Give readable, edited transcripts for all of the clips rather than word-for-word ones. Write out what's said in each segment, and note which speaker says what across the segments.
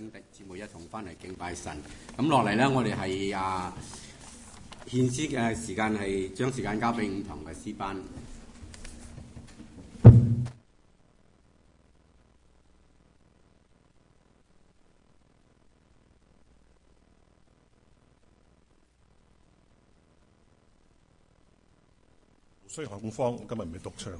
Speaker 1: 兄弟姊妹一同翻嚟敬拜神。咁落嚟咧，我哋係獻詩嘅時間係將時間交俾五堂嘅詩班。
Speaker 2: 所以恐慌，今日唔係獨唱。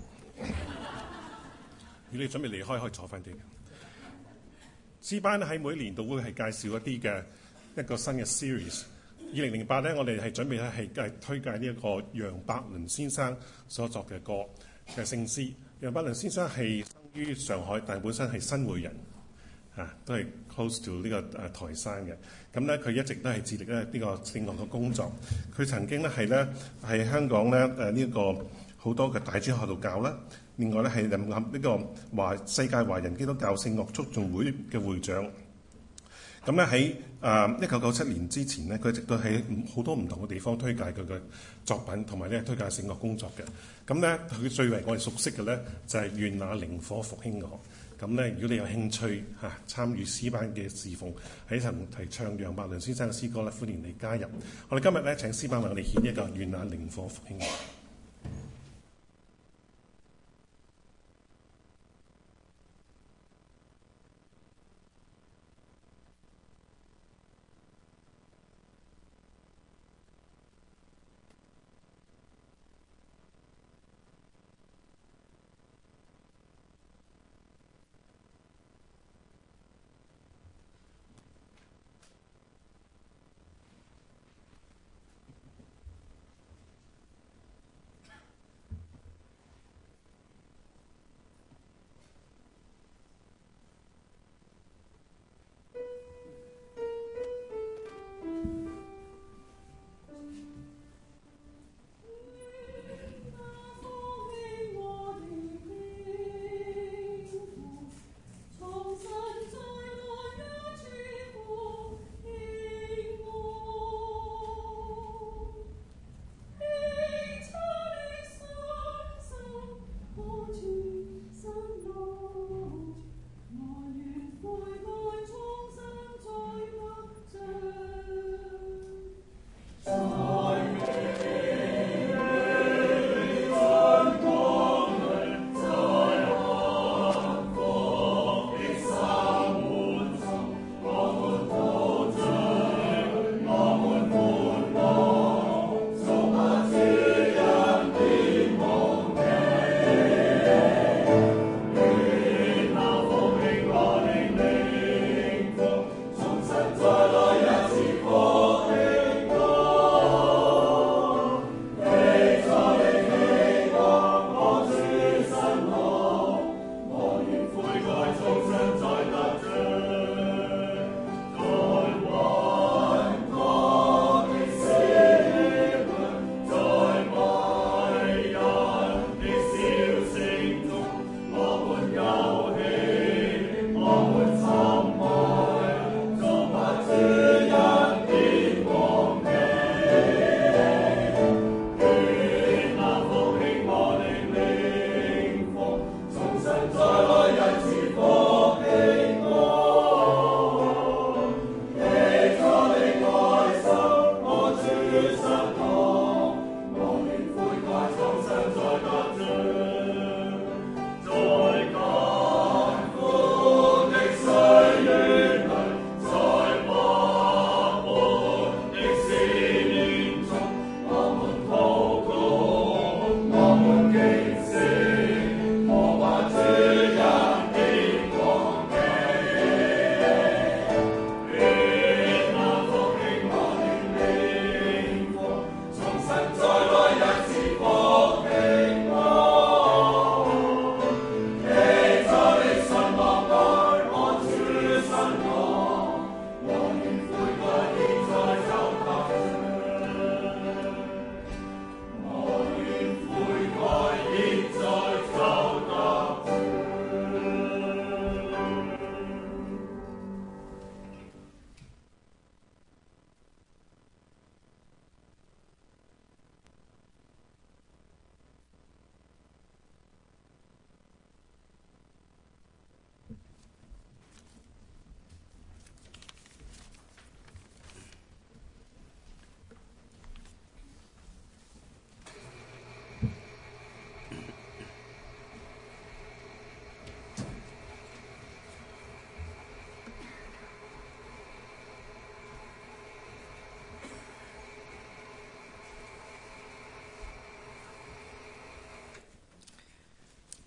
Speaker 2: 如果你準備離開，可以坐翻啲嘅。詩班喺每年都會係介紹一啲嘅一個新嘅 series。2008咧，我哋係準備咧係推介呢一個楊百倫先生所作嘅歌嘅聖詩。楊百倫先生係生於上海，但係本身係新會人，都係 close to 呢個台山嘅。咁咧，佢一直都係致力咧呢個聖樂嘅工作。佢曾經咧係香港咧呢一個好多嘅大專學校度教啦。另外咧係呢個世界華人基督教聖樂促進會嘅會長。咁咧喺1997年之前咧，佢一直都喺好多唔同嘅地方推介佢嘅作品，同埋咧推介聖樂工作嘅。咁咧佢最為我哋熟悉嘅咧就係願那靈火復興我。咁咧，如果你有興趣參與詩班嘅侍奉，喺層提唱楊百倫先生嘅詩歌咧，歡迎你加入。我哋今日咧請詩班為我哋獻一個願那靈火復興我。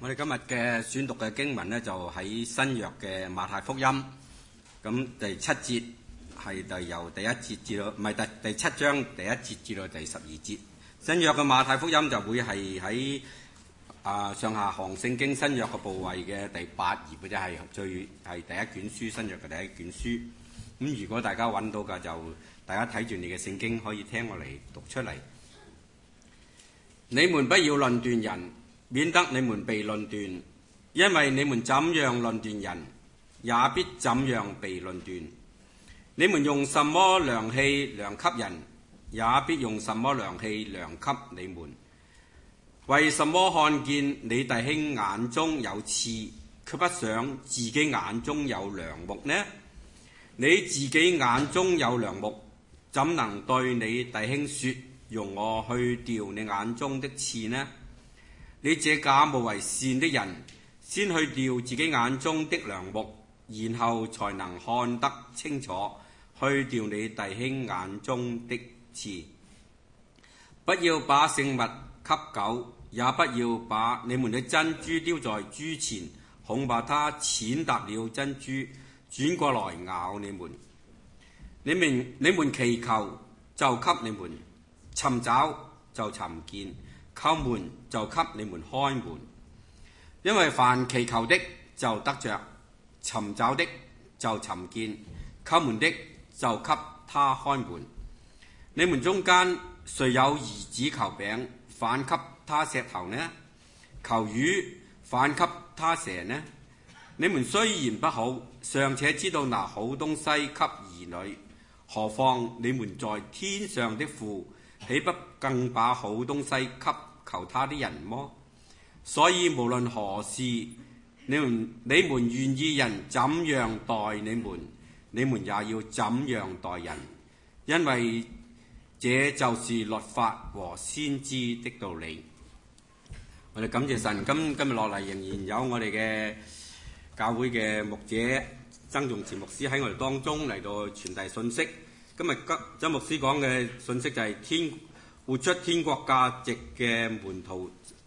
Speaker 1: 我哋今日嘅選讀嘅經文呢，就喺新約嘅馬太福音，咁第7節係由第1節至到，唔係第7章第1節至到第12節。新約嘅馬太福音就會係喺上下行聖經新約嘅部位嘅第8頁，或者係第一卷書，新約嘅第一卷書。咁如果大家揾到嘅，就大家睇住你嘅聖經，可以聽我嚟讀出嚟。你們不要論斷人，免得你們被論斷，因為你們怎樣論斷人，也必怎樣被論斷。你們用什麼量器量給人，也必用什麼量器量給你們。為什麼看見你弟兄眼中有刺，卻不想自己眼中有梁木呢？你自己眼中有梁木，怎能對你弟兄說，容我去掉你眼中的刺呢？你這假冒為善的人，先去掉自己眼中的梁木，然後才能看得清楚，去掉你弟兄眼中的刺。不要把聖物給狗，也不要把你們的珍珠丟在豬前，恐怕它踐踏了珍珠，轉過來咬你們。你們祈求，就給你們；尋找，就尋見；叩門，就給你們開門。因為凡祈求的，就得着；尋找的，就尋見；叩門的，就給他開門。你們中間誰有兒子求餅，反給他石頭呢？求魚，反給他蛇呢？你們雖然不好，尚且知道拿好東西給兒女，何況你們在天上的父，豈不更把好東西給求他的人麼？所以無論何事，你們願意人怎樣待你們，你們也要怎樣待人，因為這就是律法和先知的道理。我哋感謝神，今日落嚟仍然有我哋嘅教會嘅牧者曾仲慈牧師喺我哋當中嚟到傳遞信息。今日曾牧師講嘅信息就係活出天國價值嘅門徒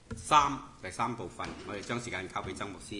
Speaker 1: 3第3部分。我哋將時間交俾曾牧師。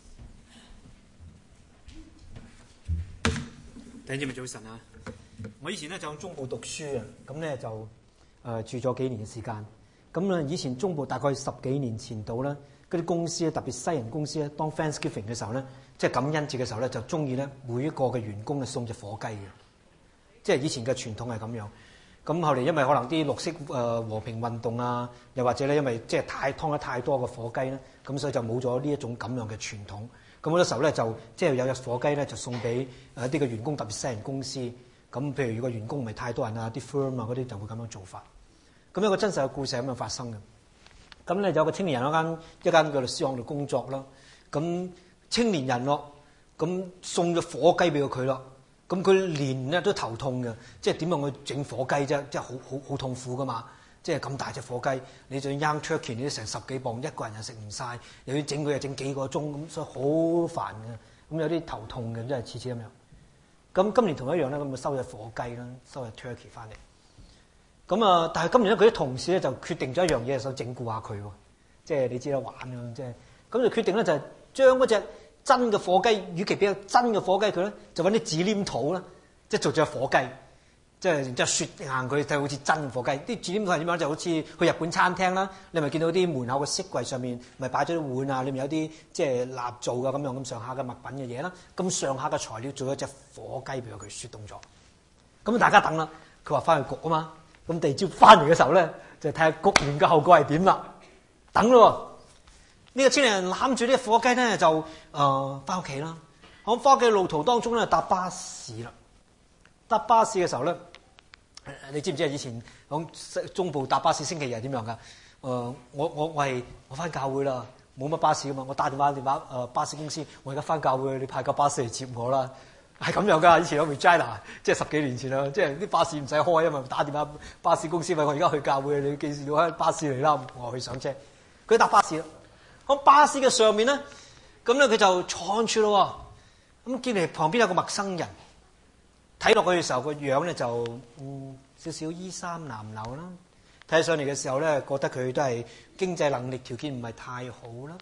Speaker 3: 弟兄姊妹早晨啊！我以前咧就喺中部讀書啊，咁咧就住咗幾年嘅時間。咁啊，以前中部大概10幾年前度啦，嗰啲公司咧，特別西人公司咧，當 Thanksgiving 嘅時候咧，即係感恩節嘅時候咧，就中意咧每一個嘅員工咧送隻火雞嘅，即係以前嘅傳統係咁樣。咁後嚟因為可能啲綠色和平運動啊，又或者咧因為即係劏得太多嘅火雞咧，咁所以就冇咗呢一種咁樣嘅傳統。咁好多時候咧就即係有隻火雞咧就送俾一啲嘅員工，特別西人公司。咁譬如如果員工唔係太多人啊，啲 firm 啊嗰啲就會咁樣做法。咁一個真實嘅故事係咁樣發生嘅。咁咧有個青年人一間嘅律師行度工作啦。咁青年人咯，咁送咗火雞俾佢咯。咁佢連咧都頭痛嘅，即係點樣去整火雞啫？即係好痛苦噶嘛。即係咁大隻火雞，你就 young turkey 你都成10幾磅，一個人又食唔晒，又要整佢又整幾個鐘，咁所以好煩嘅。咁有啲頭痛嘅，真係次次咁樣。咁今年同一樣咧，咁就收隻火雞啦，收隻 turkey 翻嚟。咁啊，但係今年咧，佢啲同事咧就決定咗一樣嘢，想整蠱下佢喎。即係你知啦，玩啊，即係咁就決定咧，就係將嗰隻真嘅火雞，與其俾個真嘅火雞佢咧，就揾啲紙黏土啦，即係做隻火雞，即係然之後雪硬佢，就好似真火雞。啲紙黏土係點樣？就好似去日本餐廳啦，你咪見到啲門口嘅飾櫃上面咪擺咗啲碗啊，裏面有啲即係蠟做嘅咁樣咁上下嘅物品嘅嘢啦，咁上下嘅材料做咗隻火雞俾佢雪凍咗。咁大家等啦，佢話翻去焗啊嘛。咁第二朝翻嚟嘅時候咧，就睇下焗完嘅後果係點啦。等咯，呢個青年人攬住呢個火雞咧，就翻屋企啦。喺翻屋企路途當中咧，搭巴士啦。搭巴士嘅時候咧，你知唔知啊？以前喺中部搭巴士星期日係點樣噶？我翻教會啦，冇乜巴士噶嘛。我打電話巴士公司，我而家翻教會，你派架巴士嚟接我啦。係咁樣噶，以前有 Regina， 即係10幾年前啦，即係啲巴士唔使開啊嘛，打電話巴士公司話我而家去教會，你記住要開巴士嚟啦，我去上車。佢搭巴士啦，喺巴士嘅上面咧，咁咧佢就坐住咯。咁見嚟旁邊有個陌生人，睇落去嘅時候個樣咧就少少衣衫襤褸啦。睇上嚟嘅時候咧，覺得佢都係經濟能力條件唔係太好啦。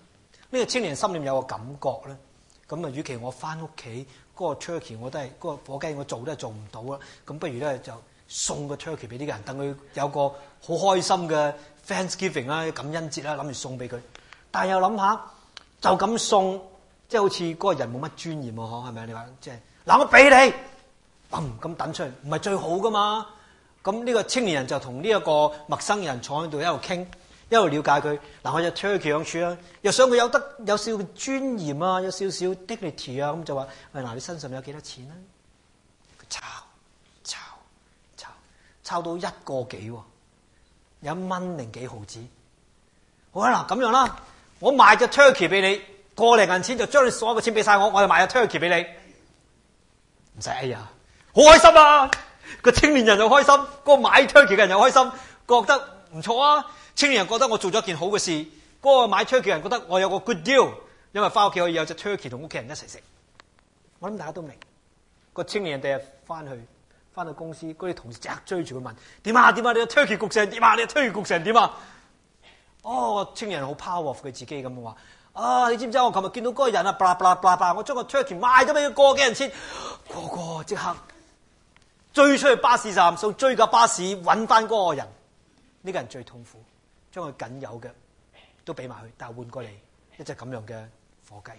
Speaker 3: 呢個青年心裏面有個感覺咧，咁啊，與其我翻屋企嗰個 turkey 我都係嗰個火雞我做都係做唔到啦，咁不如咧就送個 turkey 俾呢個人，等佢有個好開心嘅 Thanksgiving 啦，感恩節啦，諗住送俾佢。但係又諗下，就咁送，即係好似嗰個人冇乜尊嚴喎，係咪？你話即係嗱，我俾你，咁等出嚟，唔係最好噶嘛？咁呢個青年人就同呢一個陌生人坐喺度一路傾，一路了解佢。嗱，我隻 turkey 養處啦，又想佢有少少尊嚴啊，有少少 dignity 啊，咁就話：喂，嗱，你身上有幾多錢啊？佢抄到1個幾喎，有1蚊零幾毫子。好啦，嗱咁樣啦，我賣隻 turkey 俾你，1零銀錢就將你所有嘅錢俾晒我，我就賣隻 turkey 俾你，唔使哎呀，好開心啊！個青年人又開心，個買 turkey 嘅人又開心，覺得唔錯啊！青年人覺得我做咗一件好嘅事，嗰個買 turkey 嘅人覺得我有個 good deal， 因為翻屋企可以有隻 turkey 同屋企人一齊食。我諗大家都明，個青年人第日翻到公司，嗰啲同事即刻追住佢問：點啊？你個 turkey 焗成點啊？你個 turkey 焗成點啊？哦，青年人好 power of 佢自己咁話：啊，你知唔知我琴日見到嗰個人啊，blah，我將個 turkey 賣咗俾佢1個幾銀錢，個即刻追出去巴士站，想追架巴士揾翻嗰個人。呢個人最痛苦，將佢僅有嘅都俾埋佢，但係換過嚟一隻咁樣嘅火雞。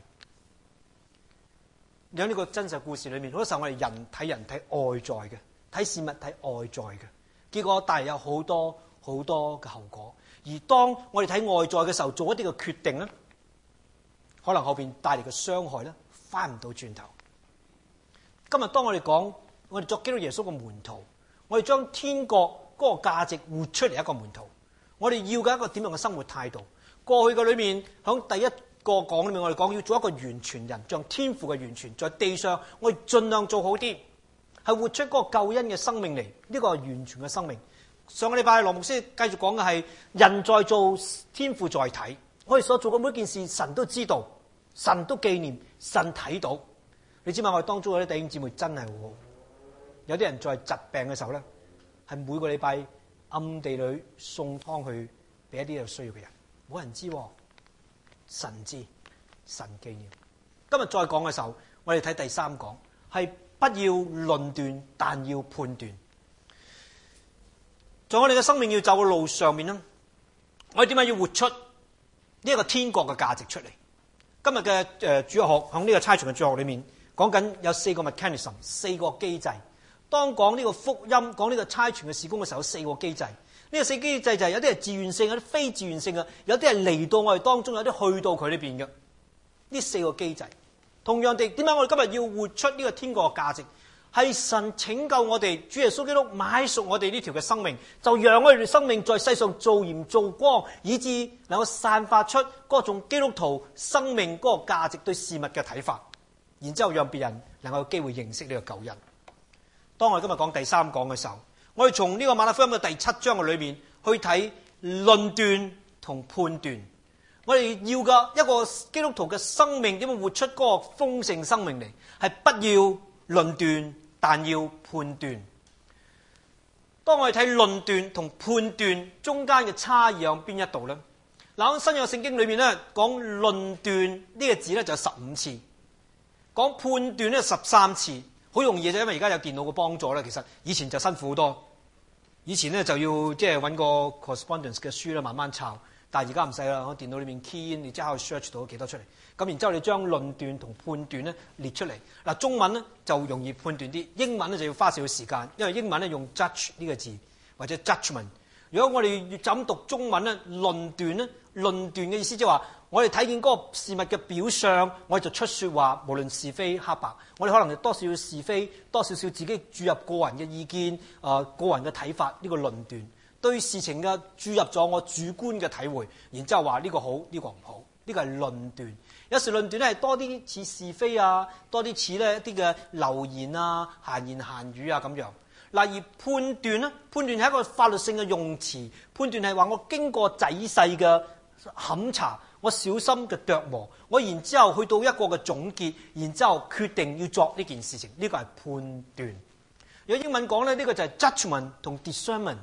Speaker 3: 喺呢個真實故事裏面，好多時候我哋人睇外在嘅，睇事物睇外在嘅，結果帶嚟有好多嘅後果。而當我哋睇外在嘅時候，做一啲嘅決定咧，可能後邊帶嚟嘅傷害咧，翻唔到轉頭。今日當我哋講，我哋作基督耶穌嘅門徒，我哋將天國嗰個價值活出嚟一個門徒，我哋要嘅一個點樣嘅生活態度？過去嘅裏面，響第一個講裏面，我哋講要做一個完全人，像天父嘅完全，在地上我哋盡量做好啲，係活出嗰個救恩嘅生命嚟。呢個係完全嘅生命。上個禮拜羅牧師繼續講嘅係人在做，天父在睇。我哋所做嘅每一件事，神都知道，神都紀念，神睇到。你知嘛？我哋當中嗰啲弟兄姊妹真係好好，有啲人在疾病嘅時候咧，係每個禮拜暗地裏送湯去俾一啲有需要嘅人，冇人知，神知，神紀念。今日再講嘅時候，我哋睇第3講，係不要論斷，但要判斷。在我哋嘅生命要走嘅路上面咧，我哋點解要活出呢一個天國嘅價值出嚟？今日嘅主日學喺呢個差傳嘅主日學裏面講緊有4個 mechanism， 4個機制。當講呢個福音、講呢個差傳嘅事工嘅時候，有4個機制。呢個4機制就係有啲係自願性，有啲非自願性嘅，有啲係嚟到我哋當中，有啲去到佢呢邊嘅。呢4個機制，同樣地，點解我哋今日要活出呢個天國嘅價值？係神拯救我哋，主耶穌基督買贖我哋呢條嘅生命，就讓我哋嘅生命在世上做鹽做光，以致能夠散發出嗰種基督徒生命嗰個價值對事物嘅睇法，然之後讓別人能夠有機會認識呢個救恩。當我哋今日講第3講嘅時候，我哋從呢個馬太福音嘅第7章嘅裏面去睇論斷同判斷。我哋要嘅一個基督徒嘅生命點樣活出嗰個豐盛生命嚟，係不要論斷，但要判斷。當我哋睇論斷同判斷中間嘅差異喺邊一度呢？嗱，喺新約聖經裏面咧，講論斷呢個字咧就有15次，講判斷咧13次。好容易嘅啫，因為而家有電腦嘅幫助咧，其實以前就辛苦好多。以前咧就要即係揾個 correspondence 嘅書咧，慢慢抄。但係而家唔使啦，喺電腦裏面 key in， 你即刻可以 search 到幾多出嚟。咁然之後你將論斷同判斷咧列出嚟。嗱，中文咧就容易判斷啲，英文咧就要花少少時間，因為英文咧用 judge 呢個字或者 judgment。如果我哋就咁讀中文咧，論斷咧，論斷嘅意思即係話，我哋睇見嗰個事物嘅表象，我哋就出說話，無論是非黑白。我哋可能多少是非，多少自己注入個人嘅意見，個人嘅睇法，呢個論斷對事情嘅注入咗我主觀嘅體會，然之後話呢個好，呢個唔好，呢個係論斷。有時論斷咧係多啲似是非啊，多啲似咧一啲嘅流言啊、閒言閒語啊咁樣。嗱，而判斷咧，判斷係一個法律性嘅用詞，判斷係話我經過仔細嘅審查，我小心嘅琢磨，我然之後去到一個嘅總結，然之後決定要作呢件事情，呢個係判斷。如果英文講咧，呢個就係 judgment 同 discernment。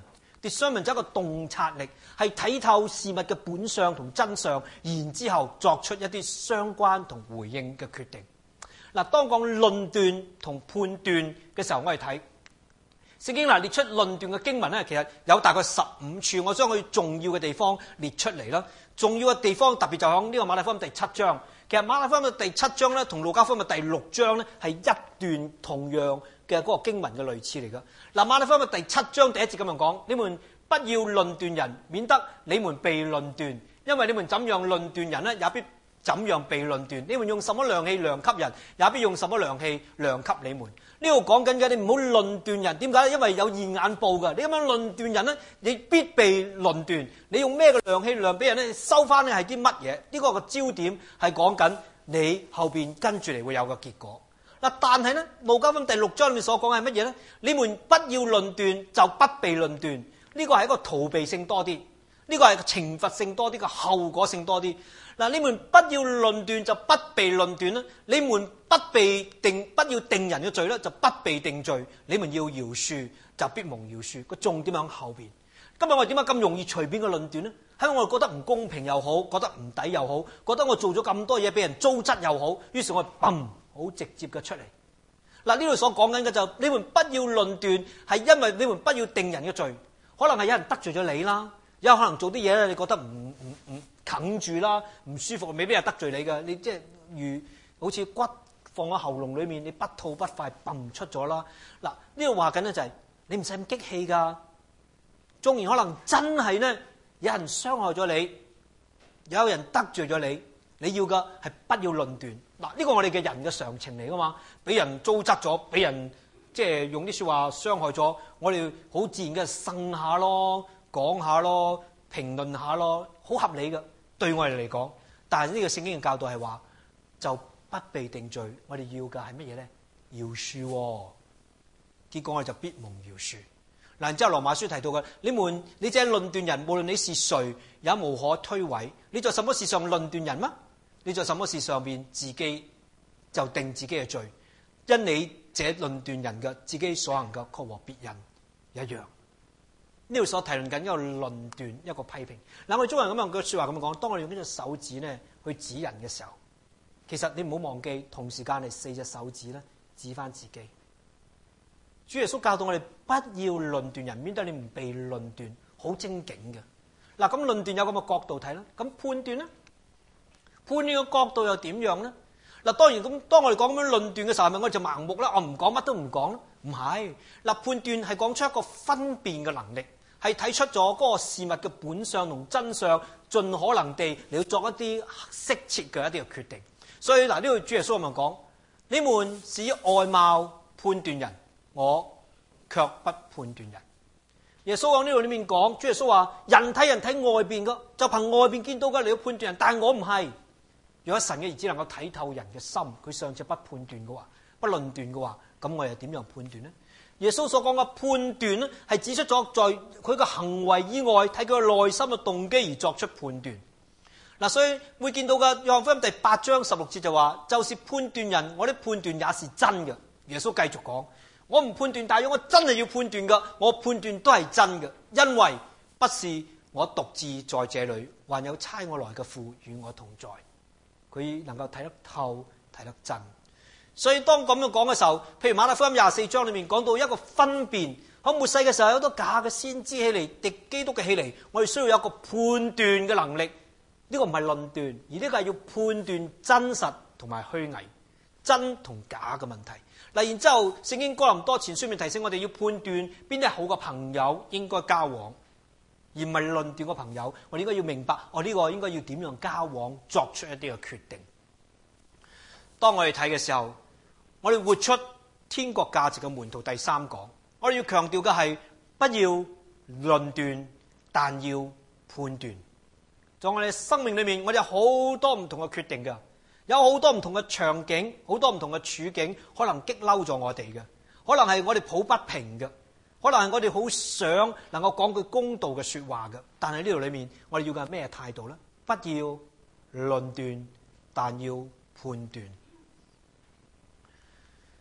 Speaker 3: discernment 就係一個洞察力，係睇透事物嘅本相同真相，然之後作出一啲相關同回應嘅決定。嗱，當講論斷同判斷嘅時候，我哋睇聖經列出論斷嘅經文咧，其實有大概15處，我將佢重要嘅地方列出嚟啦。重要嘅地方特別就喺呢個馬太福音第7章。其實馬太福音嘅第7章咧，同路加福音嘅第6章咧，係一段同樣嘅嗰個經文嘅類似嚟噶。嗱，馬太福音嘅第7章第1節咁樣講：你們不要論斷人，免得你們被論斷。因為你們怎樣論斷人呢，也必怎樣被論斷。你們用什麼量器量給人，也必用什麼量器量給你們。呢度講緊嘅，你唔好論斷人。點解？因為有現眼報㗎。你咁樣論斷人呢，你必被論斷。你用咩嘅量器量俾人呢？收翻咧係啲乜嘢？呢個個焦點係講緊你後邊跟住嚟會有個結果。嗱，但係呢，路加福音第6章裏面所講係乜嘢呢？你們不要論斷，就不被論斷。呢個係一個逃避性多啲，呢個係懲罰性多啲，個後果性多啲。嗱，你們不要論斷就不被論斷啦。你們不要定人嘅罪咧，就不被定罪。你們要饒恕，就必蒙饒恕。個重點喺後邊。今日我哋點解咁容易隨便嘅論斷呢？係因為我哋覺得唔公平又好，覺得唔抵又好，覺得我做咗咁多嘢俾人糟質又好，於是我哋好直接嘅出嚟。嗱，呢度所講緊嘅就你們不要論斷，係因為你們不要定人嘅罪。可能係有人得罪咗你啦，有可能做啲嘢咧，你覺得唔啃住啦，唔舒服，未必係得罪你嘅。你即係如好似骨放喺喉嚨裏面，你不吐不快，出咗啦。嗱，呢度話緊咧就係你唔使咁激氣㗎。縱然可能真係咧有人傷害咗你，有人得罪咗你，你要嘅係不要論斷。嗱，呢個我哋嘅人嘅常情嚟㗎嘛，俾人糟質咗，俾人即係用啲説話傷害咗，我哋好自然嘅呻下咯，講下咯，評論下咯，好合理嘅對我哋嚟講。但係呢個聖經嘅教導係話就不被定罪，我哋要嘅係乜嘢咧？饒恕喎，結果我哋就必蒙饒恕。嗱，然之後羅馬書提到嘅，你這論斷人，無論你是誰，也無可推諉。你在什麼事上論斷人嗎？你在什麼事上面自己就定自己嘅罪，因你這論斷人嘅自己所行嘅，確和別人一樣。呢度所提論緊一個論斷，一個批評。嗱，我哋中國人咁樣嘅説話咁講，當我哋用呢隻手指咧去指人嘅時候，其實你唔好忘記，同時間係4隻手指咧指翻自己。主耶穌教導我哋不要論斷人，免得你唔被論斷，好精警嘅。嗱，咁論斷有咁嘅角度睇啦，咁判斷咧？判斷嘅角度又點樣咧？嗱，當然咁，當我哋講咁樣論斷嘅時候，係咪我哋就盲目啦？我唔講乜都唔講咧？唔係。嗱，判斷係講出一個分辨嘅能力，係睇出咗嗰個事物嘅本相同真相，盡可能地嚟到作一啲適切嘅一啲嘅決定。所以嗱，呢度主耶穌咁樣講：你們是以外貌判斷人，我卻不判斷人。耶穌喺呢度裏面講，主耶穌話：人睇外邊嘅，就憑外邊見到嘅嚟到判斷人，但係我唔係。如果神嘅兒子能夠睇透人嘅心，佢尚且不判斷嘅話，不論斷嘅話，咁我又點樣判斷呢？耶穌所講嘅判斷呢，係指出咗在佢嘅行為以外，睇佢嘅內心嘅動機而作出判斷。嗱，所以會見到嘅約翰福音第8章16節就話：就是判斷人，我的判斷也是真嘅。耶穌繼續講：我唔判斷，但係我真係要判斷嘅，我判斷都係真嘅，因為不是我獨自在這裏，還有差我來嘅父與我同在。佢能夠睇得透，睇得真。所以當咁樣講嘅時候，譬如馬太福音24章裏面講到一個分辨，喺末世嘅時候有好多假嘅先知起嚟，敵基督嘅起嚟，我哋需要有一個判斷嘅能力。呢個唔係論斷，而呢個係要判斷真實同埋虛偽、真同假嘅問題。嗱，然之後聖經哥林多前書面提醒我哋要判斷邊啲好嘅朋友應該交往，而唔係論斷個朋友。我哋應該要明白，我呢個應該要點樣交往，作出一啲嘅決定。當我哋睇嘅時候，我哋活出天國價值嘅門徒第3講，我哋要強調嘅係不要論斷，但要判斷。在我哋生命裏面，我哋有好多唔同嘅決定嘅，有好多唔同嘅場景，好多唔同嘅處境，可能激嬲咗我哋嘅，可能係我哋抱不平嘅，可能係我哋好想能夠講句公道嘅說話嘅。但係呢度裏面，我哋要嘅係咩態度呢？不要論斷，但要判斷。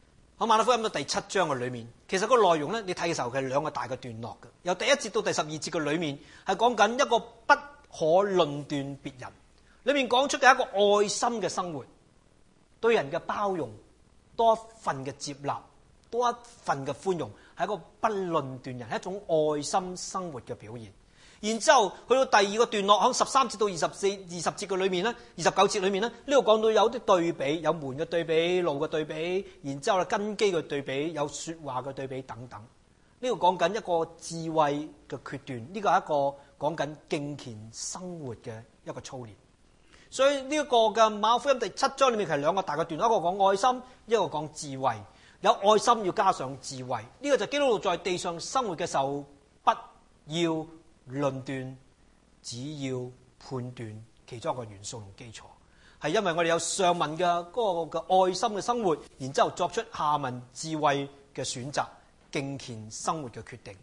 Speaker 3: 喺馬太福音嘅第7章嘅裏面，其實個內容咧，你睇嘅時候係兩個大嘅段落嘅。由第1節到第12節嘅裏面，係講緊一個不可論斷別人，裏面講出嘅一個愛心嘅生活，對人嘅包容，多一份嘅接納，多一份嘅寬容，係一個不論斷人，係一種愛心生活嘅表現。然之後去到第2個段落，喺13節到20節嘅裏面咧，29節裏面咧，呢度講到有啲對比，有門嘅對比，路嘅對比，然之後咧根基嘅對比，有說話嘅對比等等。呢度講緊一個智慧嘅決斷，呢個係一個講緊敬虔生活嘅一個操練。所以呢一個嘅馬可福音第7章裏面其實兩個大嘅段落，一個講愛心，一個講智慧。有愛心要加上智慧，呢個就基督徒在地上生活嘅時候，不要論斷，只要判斷其中一個元素同基礎，係因為我哋有上文嘅嗰個嘅愛心嘅生活，然之後作出下文智慧嘅選擇，敬虔生活嘅決定。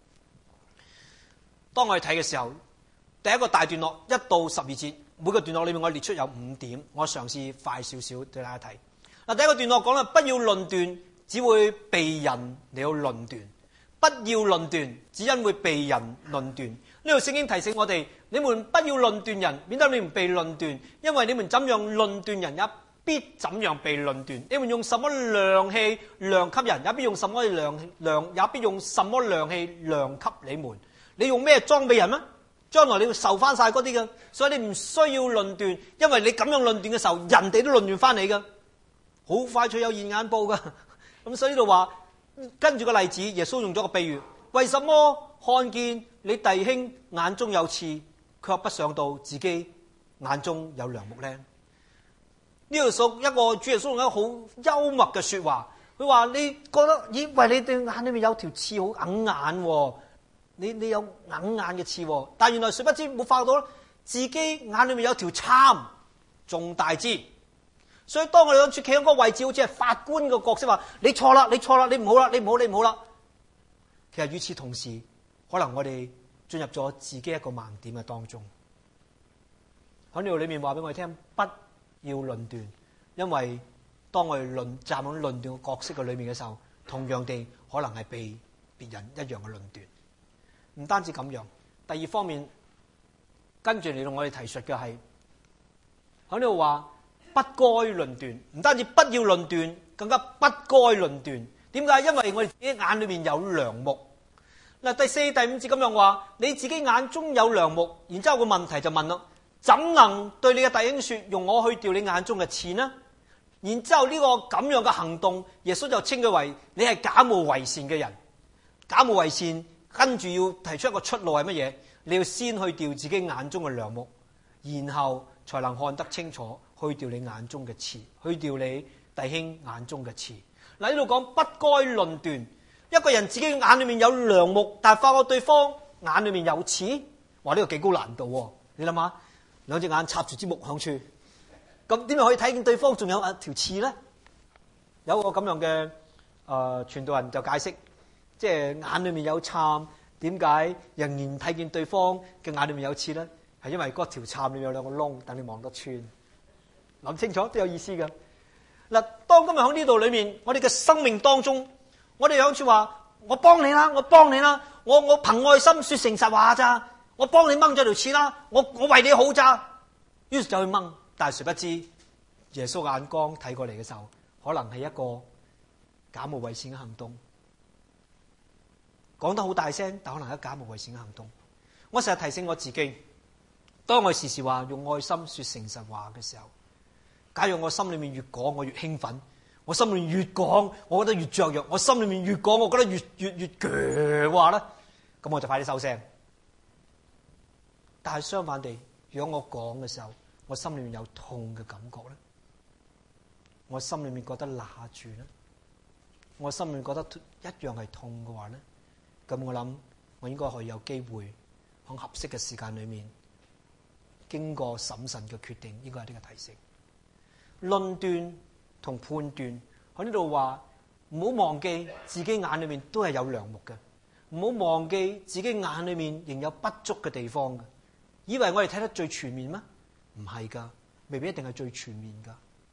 Speaker 3: 當我哋睇嘅時候，第一個大段落1到12節，每個段落裏面我列出有5點，我嘗試快少少對大家睇。嗱，第一個段落講啦，不要論斷，只會被人嚟到論斷。不要論斷，只因會被人論斷。呢度聖經提醒我哋，你們不要論斷人，免得你們被論斷。因為你們怎樣論斷人，也必怎樣被論斷。你們用什麼量器量給人，也必用什麼也必用什麼量器量給你們。你用咩裝備人嗎？將來你會受翻晒嗰啲嘅，所以你唔需要論斷，因為你咁樣論斷嘅時候，人哋都論斷翻你嘅，好快脆有現眼報噶。咁所以呢度話。跟住個例子，耶穌用咗個比喻，為什麼看見你弟兄眼中有刺，卻不想到自己眼中有梁木呢？呢度屬一個主耶穌用一個好幽默嘅說話，佢話你覺得以為你對眼裏面有條刺好硬眼，你有硬眼嘅刺，但原來誰不知冇發覺到自己眼裏面有條參仲大枝。所以當我哋諗住企喺嗰個位置，好似係法官嘅角色，話你錯啦，你錯啦，你唔好啦，你唔好啦。其實與此同時，可能我哋進入咗自己一個盲點嘅當中。喺呢度裏面話俾我哋聽，不要論斷，因為當我哋站喺論斷嘅角色嘅裏面嘅時候，同樣地可能係被別人一樣嘅論斷。唔單止咁樣，第二方面跟住嚟到我哋提述嘅係喺呢度話。不該論斷，唔單止不要論斷，更加不該論斷。點解？因為我哋自己眼裏面有梁木。嗱，第4、第5節咁樣話，你自己眼中有梁木，然之後個問題就問啦：怎能對你嘅弟兄說，用我去掉你眼中嘅刺呢？然之後呢個咁樣嘅行動，耶穌就稱佢為你係假冒為善嘅人。假冒為善，跟住要提出一個出路係乜嘢？你要先去掉自己眼中嘅梁木，然後才能看得清楚。去掉你眼中嘅刺，去掉你弟兄眼中嘅刺。嗱，呢度講不該論斷，一個人自己眼裏面有梁木，但係發覺對方眼裏面有刺，話呢個幾高難度。你諗下，兩隻眼插住支木響處，咁點樣可以睇見對方仲有條刺咧？有個咁樣嘅傳道人就解釋，即係眼裏面有參，點解仍然睇見對方嘅眼裏面有刺咧？係因為嗰條參裏面有兩個窿，等你望得穿。諗清楚都有意思㗎。嗱，當今日喺呢度裏面，我哋嘅生命當中，我哋好似話我幫你啦，我幫你啦，我憑愛心說誠實話咋，我幫你掹咗條刺啦，我為你好咋，於是就去掹。但係誰不知耶穌眼光睇過嚟嘅時候，可能係一個假冒為善嘅行動，講得好大聲，但可能係假冒為善嘅行動。我成日提醒我自己，當我時時話用愛心說誠實話嘅時候，假如我心裏面越講我越興奮，我心裏面越講我覺得越雀躍，我心裏面越講我覺得越鋸話咧，咁我就快啲收聲。但係相反地，如果我講嘅時候，我心裏面有痛嘅感覺咧，我心裏面覺得拿住咧，我心裏面覺得一樣係痛嘅話咧，咁我諗我應該可以有機會喺合適嘅時間裏面，經過審慎嘅決定，應該係呢個提醒。論斷同判斷喺呢度話，唔好忘記自己眼裏面都係有梁木嘅，唔好忘記自己眼裏面仍有不足嘅地方嘅。以為我哋睇得最全面咩？唔係噶，未必一定係最全面噶。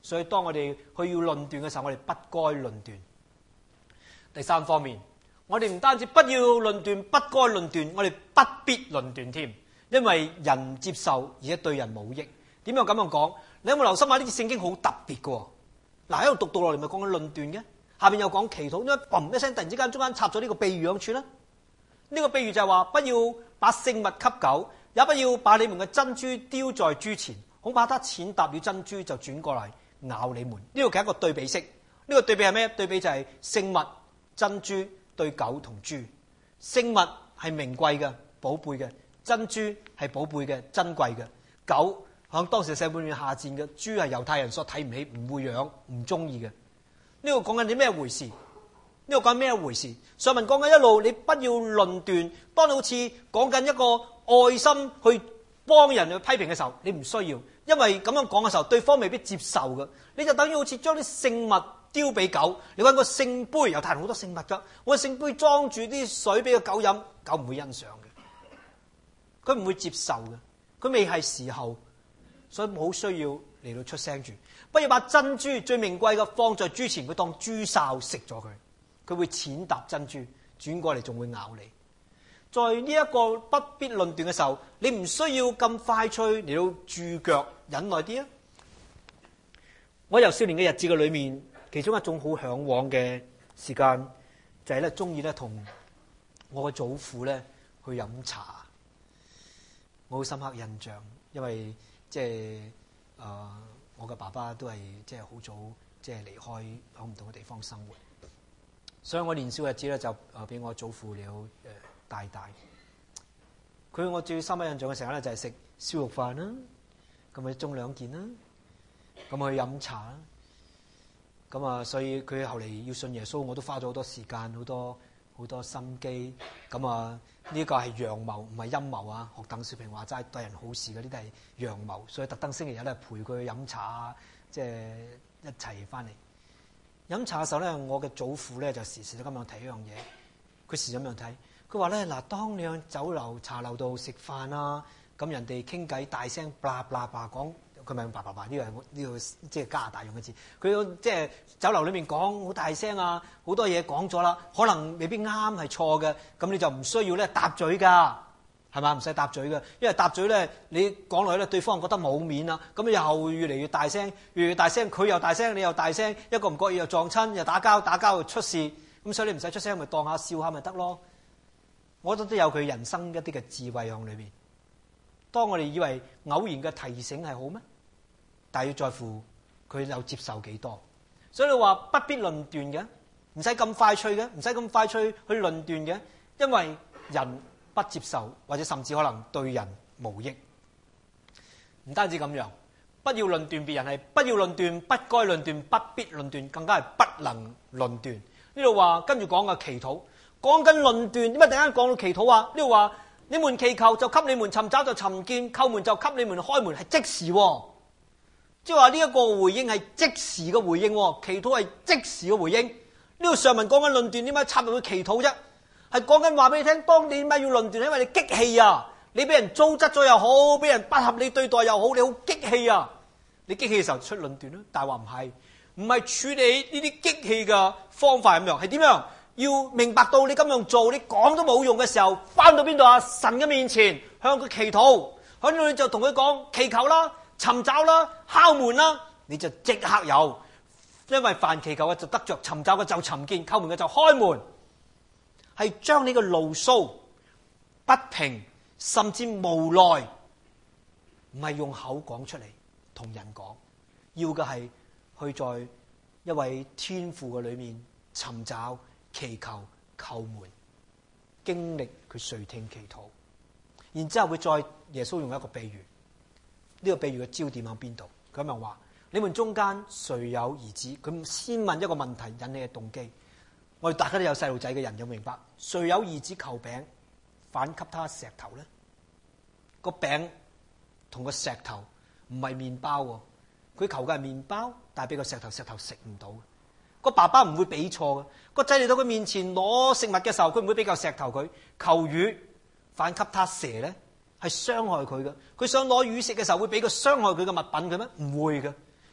Speaker 3: 所以當我哋去要論斷嘅時候，我哋不該論斷。第三方面，我哋唔單止不要論斷，不該論斷，我哋不必論斷添，因為人唔接受而且對人冇益。點樣咁樣講？你有冇留心下呢節聖經好特別嘅？嗱，喺度讀落嚟咪講緊論斷嘅，下邊又講祈禱，因為嘣一聲突然之間中間插咗呢個比喻響處啦。呢個比喻就係話，不要把聖物給狗，也不要把你們嘅珍珠丟在豬前，恐怕它踐踏了珍珠就轉過嚟咬你們。呢個係一個對比式。呢個對比係咩？對比就係聖物珍珠對狗同豬。聖物係名貴嘅、寶貝嘅，珍珠係寶貝嘅、珍貴嘅。狗響當時社會裏面下賤嘅，豬係猶太人所睇唔起、唔會養、唔中意嘅。呢個講緊啲咩回事？呢個講咩回事？上文講緊一路，你不要論斷。當你好似講緊一個愛心去幫人去批評嘅時候，你唔需要，因為咁樣講嘅時候，對方未必接受嘅。你就等於好似將啲聖物丟俾狗，你揾個聖杯，猶太人好多聖物㗎，我聖杯裝住啲水俾個狗飲，狗唔會欣賞嘅，佢唔會接受嘅，佢未係時候，所以冇需要嚟到出聲住。不要把珍珠最名貴嘅放在豬前，佢當豬潲食咗佢。佢會踐踏珍珠，轉過嚟仲會咬你。在呢一個不必論斷嘅時候，你唔需要咁快脆嚟到注腳，忍耐啲啊！我由少年嘅日子嘅裏面，其中一種好嚮往嘅時間，就係咧中意咧同我嘅祖父咧去飲茶。我好深刻印象，因為即係我嘅爸爸都係即係好早即係離開喺唔同嘅地方生活。所以我年少嘅日子咧就俾我祖父了帶大。佢我最深刻印象嘅時候咧就係食燒肉飯啦，咁咪中兩件啦，咁去飲茶啦。咁啊，所以佢後嚟要信耶穌，我都花咗好多時間、好多心機。咁啊，呢個係陽謀，唔係陰謀啊！學鄧小平話齋，對人好事嘅呢啲係陽謀，所以特登星期日咧陪佢去飲茶啊，即係一齊翻嚟。飲茶嘅時候咧，我嘅祖父咧就時時都咁樣睇一樣嘢。佢時咁樣睇，佢話咧嗱，當你喺酒樓、茶樓度食飯啊，咁人哋傾偈大聲，叭叭叭講，佢咪用叭叭叭呢個即係加拿大用嘅字。佢即係酒樓裏面講好大聲啊，好多嘢講咗啦，可能未必啱係錯嘅，咁你就唔需要咧搭嘴㗎。係嘛？唔使搭嘴嘅，因為搭嘴咧，你講落去咧，對方覺得冇面啦。咁又越嚟越大聲，越嚟越大聲，佢又大聲，你又大聲，一個唔覺意又撞親，又打交又出事。咁所以你唔使出聲，咪當下笑下咪得咯。我覺得都有佢人生一啲嘅智慧喺裏邊。當我哋以為偶然嘅提醒係好咩？但係要在乎佢有接受幾多。所以你話不必論斷嘅，唔使咁快脆嘅，唔使咁快脆去論斷嘅，因為人不接受，或者甚至可能對人無益。唔單止咁樣，不要論斷別人係不要論斷，不該論斷，不必論斷，更加係不能論斷。呢度話跟住講嘅祈禱，講緊論斷，點解突然間講到祈禱啊？呢度話你們祈求就給你們，尋找就尋見，叩門就給你們開門，係即時喎。即係話呢一個回應係即時嘅回應喎，祈禱係即時嘅回應。呢度上文講緊論斷，點解插入去祈禱啫？係講緊話俾你聽，當你點解要論斷？因為你激氣啊！你俾人糟質咗又好，俾人不合理對待又好，你好激氣啊！你激氣嘅時候出論斷啦，但係話唔係處理呢啲激氣嘅方法咁樣，係點樣？要明白到你咁樣做，你講都冇用嘅時候，翻到邊度啊？神嘅面前向佢祈禱，喺度你就同佢講祈求啦、尋找啦、敲門啦，你就即刻有，因為凡祈求嘅就得着，尋找嘅就尋見，叩門嘅就開門。係將你嘅牢騷、不平，甚至無奈，唔係用口講出嚟同人講，要嘅係去在一位天父嘅裏面尋找、祈求、叩門，經歷佢垂聽祈禱，然之後會再耶穌用一個比喻，呢個比喻嘅焦點喺邊度？佢咁樣話：你們中間誰有兒子？佢先問一個問題引起嘅動機。我哋大家都有細路仔嘅人，有明白？誰有兒子求餅，反給他石頭咧？個餅同個石頭唔係麵包喎，佢求嘅係麵包，但係俾個石頭，石頭食唔到。個爸爸唔會俾錯嘅，個仔嚟到佢面前攞食物嘅時候，佢唔會俾嚿石頭佢。求魚，反給他蛇咧，係傷害佢嘅。佢想攞魚食嘅時候，會俾個傷害佢嘅物品佢咩？唔會嘅。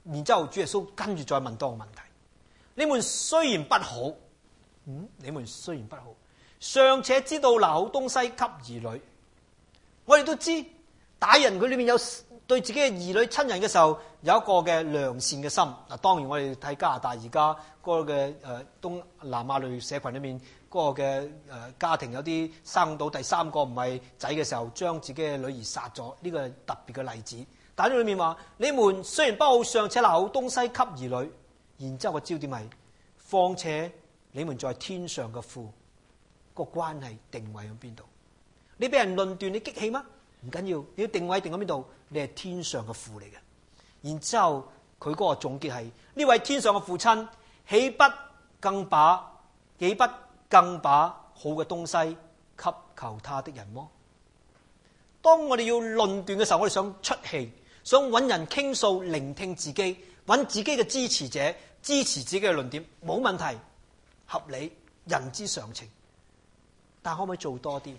Speaker 3: 然之後主耶穌跟住再問多個問題：你們雖然不好，你們雖然不好，尚且知道拿好東西給兒女。我哋都知大人佢裏面有對自己嘅兒女親人嘅時候有一個嘅良善嘅心。嗱，當然我哋睇加拿大而家嗰個嘅東南亞類社群裏面嗰個嘅家庭有啲生到第三個唔係仔嘅時候，將自己嘅女兒殺咗，呢個係特別嘅例子。但係呢裏面話：你們雖然不好，尚且拿好東西給兒女。然之後個焦點係：況且你們在天上嘅父，個關係定位喺邊度？你俾人論斷，你激氣嗎？唔緊要，你要定位定喺邊度？你係天上嘅父嚟嘅。然之後佢嗰個總結係：呢位天上嘅父親，豈不更把好嘅東西給求他的人麼？當我哋要論斷嘅時候，我哋想出氣，想揾人傾訴，聆聽自己，揾自己嘅支持者，支持自己嘅論點，冇問題，合理，人之常情。但可唔可以做多啲？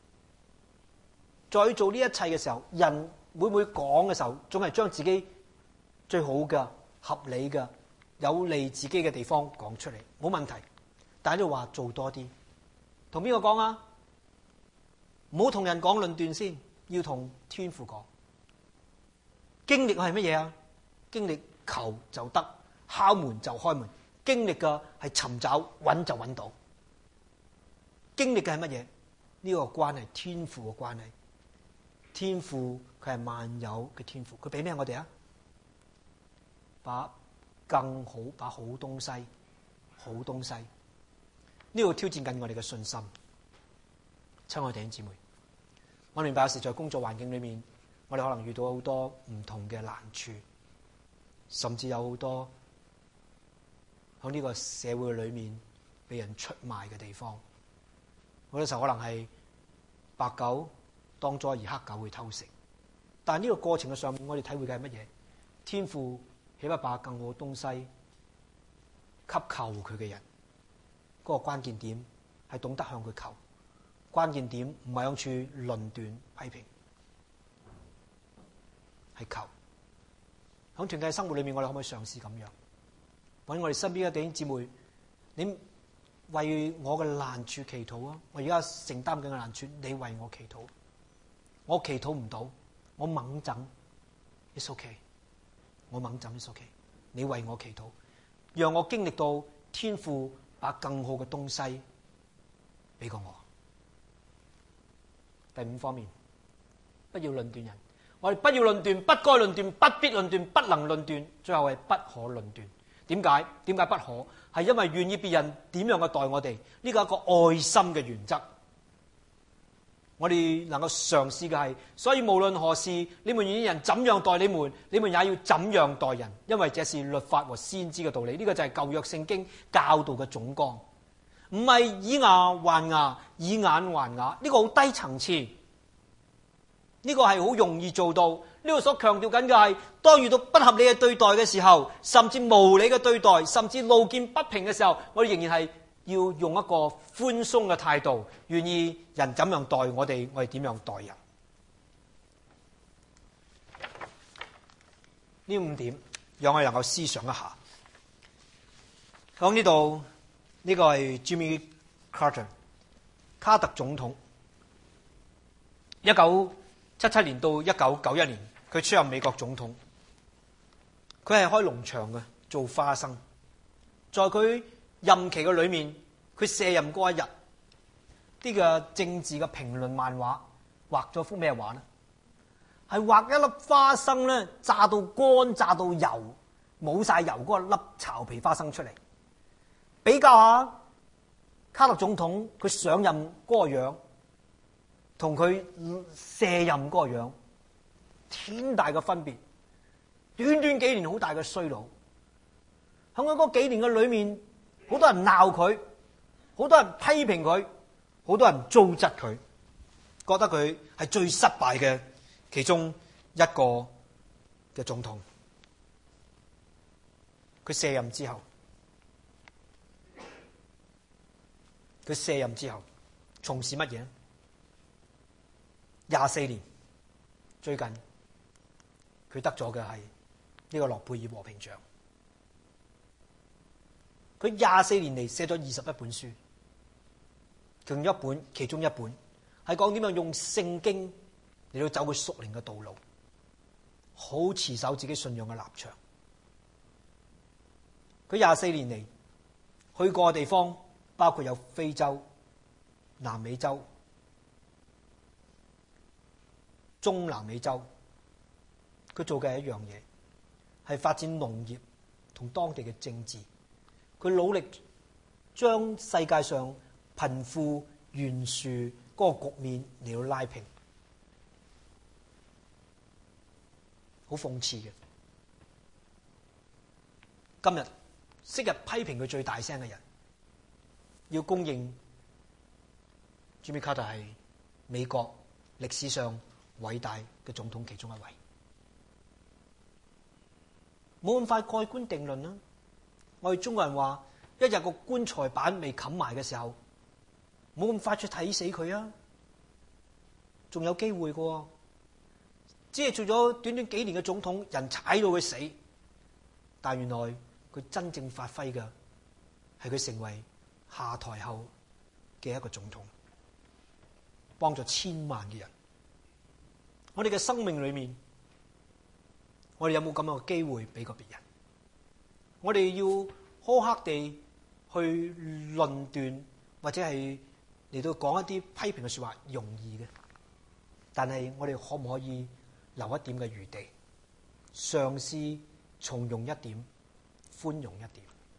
Speaker 3: 再做呢一切嘅時候，人會唔會講嘅時候，總係將自己最好嘅、合理嘅、有利自己嘅地方講出嚟，冇問題。但喺度話做多啲，同邊個講啊？唔好同人講論斷先，要同天父講。經歷係乜嘢啊？經歷求就得，敲門就開門。經歷嘅係尋找，揾就揾到。經歷嘅係乜嘢？呢個關係，天父嘅關係。天父佢係萬有嘅天父，佢俾咩我哋啊？把更好，把好東西，好東西。呢個挑戰緊我哋嘅信心。親愛弟兄姊妹，我明白有時在工作環境裏面，我哋可能遇到好多唔同嘅難處，甚至有好多喺呢個社會裏面被人出賣嘅地方。好多時候可能係白狗當災而黑狗會偷食，但係呢個過程嘅上面，我哋體會嘅係乜嘢？天父豈不把更好嘅東西給求佢嘅人？嗰個關鍵點係懂得向佢求，關鍵點唔係向處論斷批評，係求。喺團契生活裏面，我哋可唔可以嘗試咁樣揾我哋身邊嘅弟兄姊妹？你為我嘅難處祈禱啊！我而家承擔緊嘅難處，你為我祈禱。我祈禱唔到，我猛整 ，it's okay。我猛整 ，it's okay。你為我祈禱，讓我經歷到天父把更好嘅東西俾過我。第五方面，不要論斷人。我哋不要論斷，不該論斷，不必論斷，不能論斷，最後係不可論斷。點解？點解不可？係因為願意別人點樣嘅待我哋，呢個係一個愛心嘅原則。我哋能夠嘗試嘅係，所以無論何事，你們願意人怎樣待你們，你們也要怎樣待人，因為這是律法和先知嘅道理。呢個就係舊約聖經教導嘅總綱，唔係以牙還牙，以眼還牙。呢個好低層次，呢個係好容易做到。呢個所強調緊嘅係，當遇到不合理嘅對待嘅時候，甚至無理嘅對待，甚至路見不平嘅時候，我哋仍然係要用一個寬鬆嘅態度，願意人怎樣待我哋，我哋點樣待人。呢五點讓我哋能夠思想一下。喺呢度，呢個係 Jimmy Carter 卡特總統，1977年到1991年，佢出任美國總統。佢係開農場嘅，做花生。在佢任期嘅裏面，佢卸任嗰一日，啲嘅政治嘅評論漫畫畫咗幅咩畫呢？係畫一粒花生咧，炸到乾，炸到油，冇晒油嗰粒巢皮花生出嚟。比較下卡特總統佢上任嗰個樣，同佢卸任嗰個樣，天大嘅分別。短短幾年好大嘅衰老。喺佢嗰幾年嘅裏面，好多人鬧佢，好多人批評佢，好多人糟質佢，覺得佢係最失敗嘅其中一個嘅總統。佢卸任之後，從事乜嘢？24年，最近佢得咗嘅係呢個諾貝爾和平獎。佢24年嚟寫咗21本書，其中一本係講點樣用聖經嚟到走佢屬靈嘅道路，好持守自己信仰嘅立場。佢24年嚟去過嘅地方包括有非洲、南美洲、中南美洲。佢做嘅係一樣嘢，係發展農業同當地嘅政治。佢努力將世界上貧富懸殊嗰個局面嚟到拉平。好諷刺嘅，今日昔日批評佢最大聲嘅人，要公認 Jimmy Carter 係美國歷史上偉大嘅總統其中一位。冇咁快蓋棺定論啦！我哋中國人話，一日個棺材板未冚埋嘅時候，冇咁快去睇死佢啊！仲有機會嘅，只係做咗短短幾年嘅總統，人踩到佢死。但原來佢真正發揮嘅係佢成為下台後嘅一個總統，幫助千萬嘅人。我哋嘅生命裏面，我哋有冇咁樣嘅機會俾過別人？我哋要苛刻地去論斷，或者係嚟到講一啲批評嘅說話，容易嘅。但係我哋可唔可以留一點嘅餘地，嘗試從容一點，寬容一點？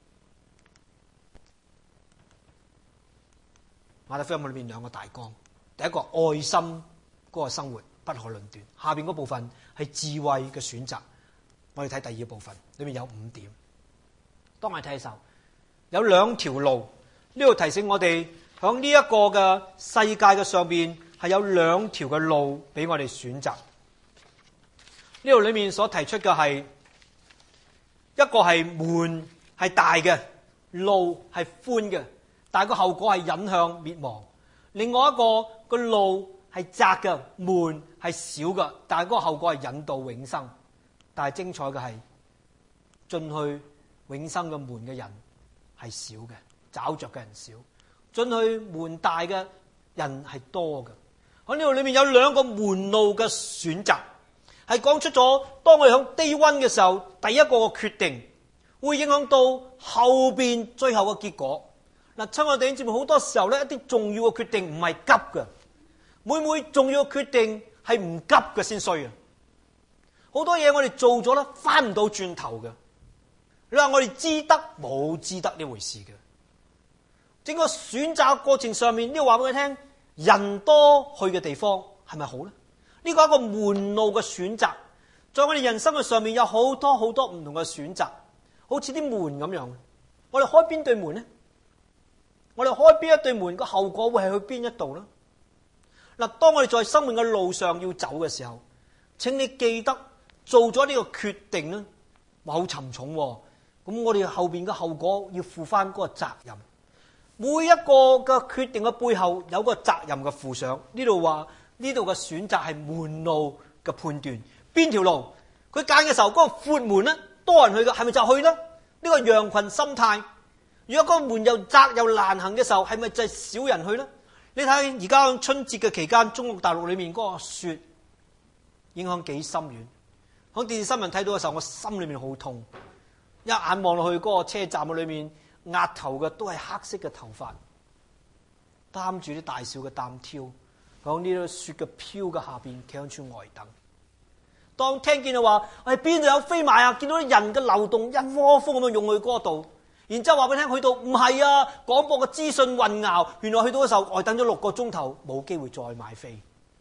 Speaker 3: 馬太福音裏面兩個大綱，第一個愛心嗰個生活不可論斷，下邊嗰部分係智慧嘅選擇。我哋睇第二部分，裏面有5點。當我哋睇嘅時候，有2條路，呢度提醒我哋響呢一個嘅世界嘅上邊係有2條嘅路俾我哋選擇。呢度裏面所提出嘅係一個係門係大嘅，路係寬嘅，但係個後果係引向滅亡；另外一個個路係窄嘅，門係小嘅，但係個後果係引導永生。但係精彩嘅係進去永生嘅門嘅人係少嘅，找着嘅人少；進去門大嘅人係多嘅。喺呢度裏面有2個門路嘅選擇，係講出咗當我哋響低溫嘅時候，第一個嘅決定會影響到後邊最後嘅結果。嗱，親愛弟兄姊妹，好多時候咧，一啲重要嘅決定唔係急嘅，每重要嘅決定係唔急嘅先衰啊！好多嘢我哋做咗啦，翻唔到轉頭嘅。你話我哋知得冇知得呢回事嘅？整個選擇過程上面，呢個話俾佢聽，人多去嘅地方係咪好咧？呢個係一個門路嘅選擇，在我哋人生嘅上面有好多唔同嘅選擇，好似啲門咁樣。我哋開邊對門呢？我哋開邊一對門，個後果會係去邊一度呢？嗱，當我哋在生命嘅路上要走嘅時候，請你記得做咗呢個決定呢，好沉重喎。咁我哋後邊嘅後果要負翻嗰個責任。每一個嘅決定嘅背後有個責任嘅負上。呢度話呢度嘅選擇係門路嘅判斷，邊條路佢揀嘅時候，嗰個闊門呢，多人去嘅，係咪就去呢？呢個羊群心態。如果嗰個門又窄又難行嘅時候，係咪就係少人去呢？你睇而家春節嘅期間，中國大陸裏面嗰個雪影響幾深遠。喺電視新聞睇到嘅時候，我心裏面好痛。一眼望落去嗰個車站嘅裏面，額頭嘅都係黑色嘅頭髮，擔住啲大小嘅擔挑，喺呢啲雪嘅飄嘅下邊企喺處呆等。當聽見就話，邊度有飛賣啊？見到啲人嘅流動一窩蜂咁樣湧去嗰度，然之後話俾你聽，去到唔係啊，廣播嘅資訊混淆，原來去到嘅時候呆等咗6個鐘頭，冇機會再買飛。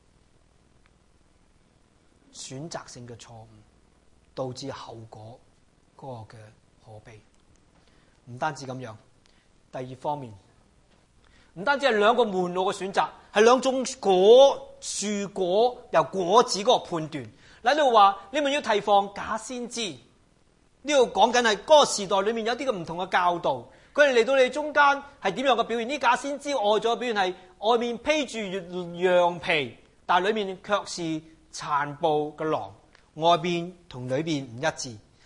Speaker 3: 選擇性嘅錯誤導致後果嗰個嘅可悲。唔單止咁樣，第二方面唔單止係2個門路嘅選擇，係2種樹果由果子嗰個判斷。嗱，呢度話你們要提防假先知。呢度講緊係嗰個時代裏面有啲嘅唔同嘅教導，佢哋嚟到你中間係點樣嘅表現？呢假先知外在嘅表現係外面披住羊皮，但係裏面卻是殘暴嘅狼，外邊同裏邊唔一致。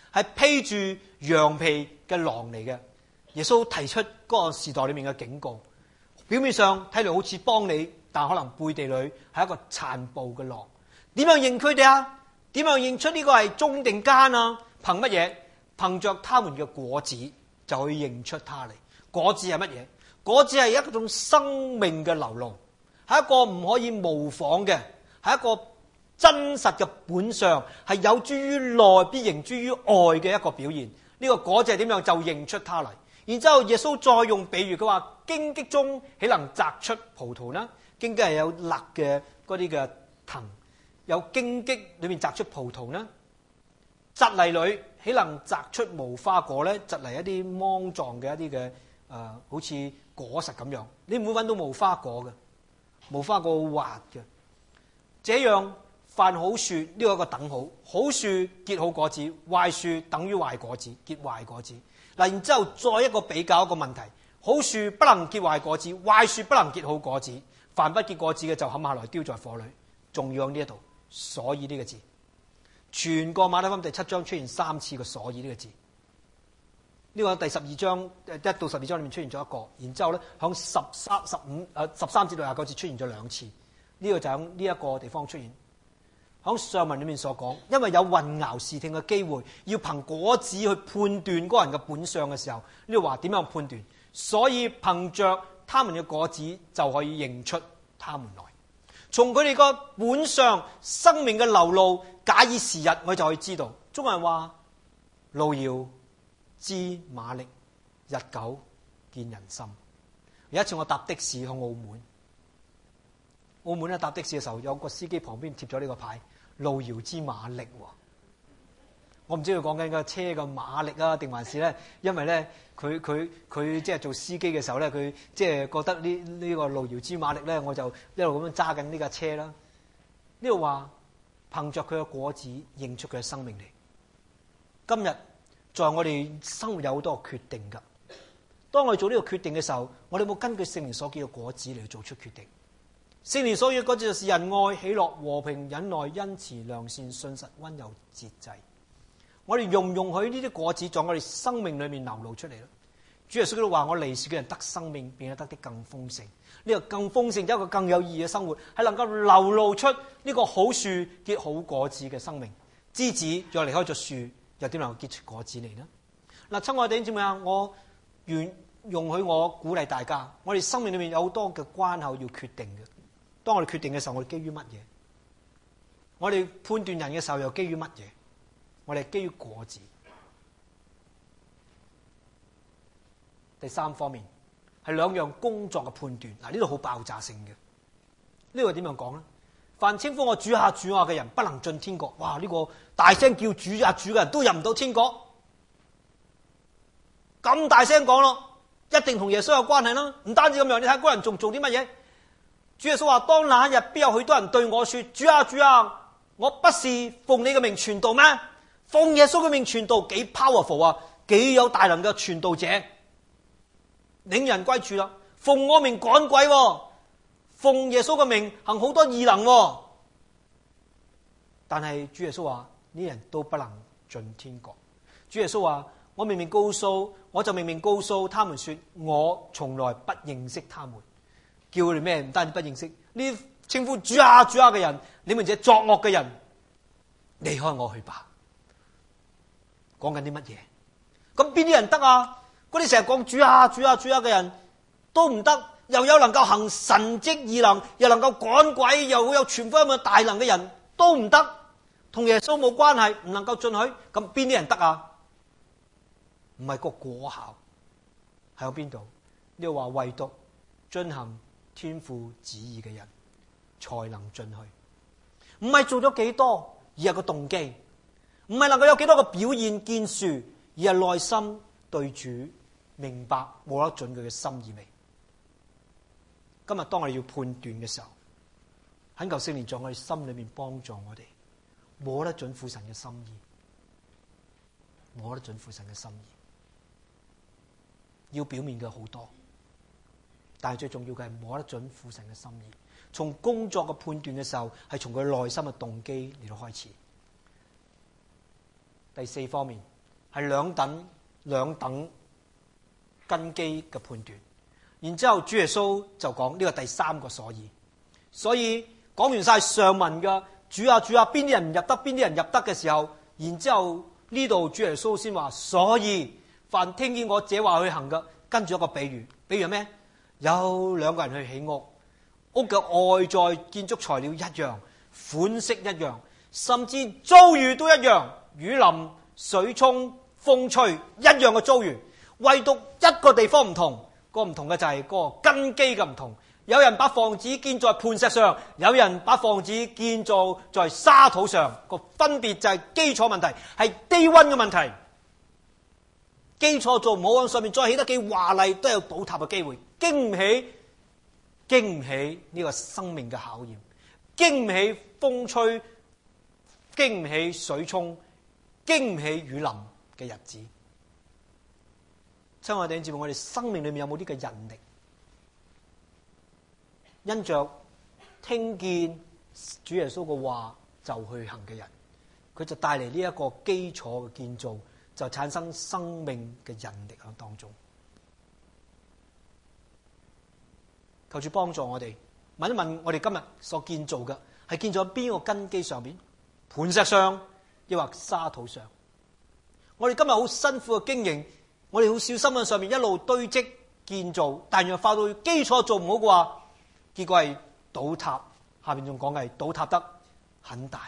Speaker 3: 係披住羊皮嘅狼嚟嘅。耶穌提出嗰個時代裏面嘅警告，表面上睇嚟好似幫你，但可能背地裏係一個殘暴嘅狼。點樣認佢哋啊？點樣認出呢個係忠定奸啊？憑乜嘢？憑着他們嘅果子就可以認出他嚟。果子係乜嘢？果子係一種生命嘅流露，係一個唔可以模仿嘅，係一個真實嘅本相，係有諸於內必形諸於外嘅一個表現。呢個果子係點樣就認出他嚟。然之後耶穌再用比喻，佢話荊棘中豈能摘出葡萄呢？荊棘係有勒嘅嗰啲嘅藤，有荊棘裏面摘出葡萄呢？蒺藜裏豈能摘出無花果呢？蒺藜一啲芒狀嘅一啲嘅好似果實咁樣，你唔會揾到無花果嘅，無花果好滑嘅。這樣凡好樹，呢個係一個等號，好樹結好果子，壞樹等於壞果子，結壞果子。嗱，然之後再一個比較一個問題，好樹不能結壞果子，壞樹不能結好果子，凡不結果子嘅就砍下來丟在火裏。仲要喺呢一度，所以呢個字，全個馬太福音第7章出現3次嘅所以呢個字。呢個第12章1到12章裏面出現咗一個，然之後咧響13至到29節出現咗2次。呢個就喺呢一個地方出現。喺上文裏面所講，因為有混淆視聽嘅機會，要憑果子去判斷嗰個人嘅本相嘅時候，呢度話點樣判斷？所以憑着他們嘅果子就可以認出他們來。從佢哋個本相生命嘅流露，假以時日，我就可以知道。中國人話路遙知馬力，日久見人心。有一次我搭的士去澳門咧，搭的士嘅時候，有個司機旁邊貼咗呢個牌，路遙知馬力。我唔知佢講緊個車嘅馬力啊，定還是咧，因為咧佢即係做司機嘅時候咧，佢即係覺得呢個路遙知馬力咧，我就一路咁樣揸緊呢架車啦。呢度話憑着佢嘅果子認出佢嘅生命嚟。今日在我哋生活有好多決定㗎。當我哋做呢個決定嘅時候，我哋有冇根據聖靈所結嘅果子嚟做出決定？聖靈所結嘅果子就是仁愛、喜樂、和平、忍耐、恩慈、良善、信實、溫柔、節制。我哋容唔容許呢啲果子在我哋生命裏面流露出嚟咧？主耶穌都話：我嚟是叫人得生命，並且得的更豐盛。呢個更豐盛，一個更有意義嘅生活，係能夠流露出呢個好樹結好果子嘅生命。枝子若離開咗樹，又點能夠結出果子嚟呢？嗱，親愛的弟兄姊妹啊，我容許我鼓勵大家，我哋生命裏面有好多嘅關口要決定嘅。當我哋決定嘅時候，我哋基於乜嘢？我哋判斷人嘅時候又基於乜嘢？我哋係基於果子。第三方面係兩樣工作嘅判斷。嗱，呢度好爆炸性嘅。呢個點樣講咧？凡稱呼我主啊主啊嘅人，不能進天國。哇！呢個大聲叫主啊主嘅人都入唔到天國。咁大聲講咯，一定同耶穌有關係啦。唔單止咁樣，你睇嗰人仲做啲乜嘢？主耶穌話：當那日必有許多人對我說：主啊主啊，我不是奉你嘅名傳道咩？奉耶穌嘅名傳道幾 powerful 啊，幾有大能嘅傳道者，領人歸主啦。奉我名趕鬼，奉耶穌嘅名行好多異能。但係主耶穌話：呢人都不能進天國。主耶穌話：我就明明告訴他們說，我從來不認識他們。叫佢哋咩？唔單止不認識，呢啲稱呼主啊主啊嘅人，你們這作惡嘅人，離開我去吧。講緊啲乜嘢？咁邊啲人得啊？嗰啲成日講主啊主啊主啊嘅人都唔得，又有能夠行神蹟異能，又能夠趕鬼，又會有傳福音嘅大能嘅人都唔得，同耶穌冇關係，唔能夠進去。咁邊啲人得啊？唔係個果效，喺邊度？呢度話唯獨遵行天父旨意嘅人才能進去，唔係做咗幾多，而係個動機；唔係能夠有幾多個表現見樹，而係內心對主明白摸得準佢嘅心意未？今日當我哋要判斷嘅時候，懇求聖靈在我哋心裏面幫助我哋摸得準父神嘅心意，摸得準父神嘅心意。要表面嘅好多，但係最重要嘅係摸得準父神嘅心意。從工作嘅判斷嘅時候，係從佢內心嘅動機嚟到開始。第四方面， 係兩等根基嘅判斷。然之後主耶穌就講呢個第三個所以。所以講完晒上文嘅主啊，邊啲人唔入得，邊啲人入得嘅時候，然之後呢度主耶穌先話，所以凡聽見我這話去行嘅，跟住一個比喻，比如咩？有兩個人去起屋，屋嘅外在建築材料一樣，款式一樣，甚至遭遇都一樣，雨淋、水沖、風吹一樣嘅遭遇，唯獨一個地方唔同，個唔同嘅就係個根基嘅唔同。有人把房子建在磐石上，有人把房子建造在沙土上，個分別就係基礎問題，係低溫嘅問題。基礎做唔好，上面再起得幾華麗，都有倒塌嘅機會，經唔起呢個生命嘅考驗，經唔起風吹，經唔起水沖，經唔起雨淋嘅日子。親愛的弟兄姊妹，我哋生命裏面有冇呢個韌力？因着聽見主耶穌嘅話就去行嘅人，佢就帶嚟呢一個基礎嘅建造，就產生生命嘅韌力喺當中。求主幫助我哋，問一問我哋今日所建造嘅係建造喺邊個根基上面？磐石上，抑或沙土上？我哋今日好辛苦嘅經營，我哋好小心喺上面一路堆積建造，但若發到基礎做唔好嘅話，結果係倒塌。下面仲講嘅係倒塌得很大，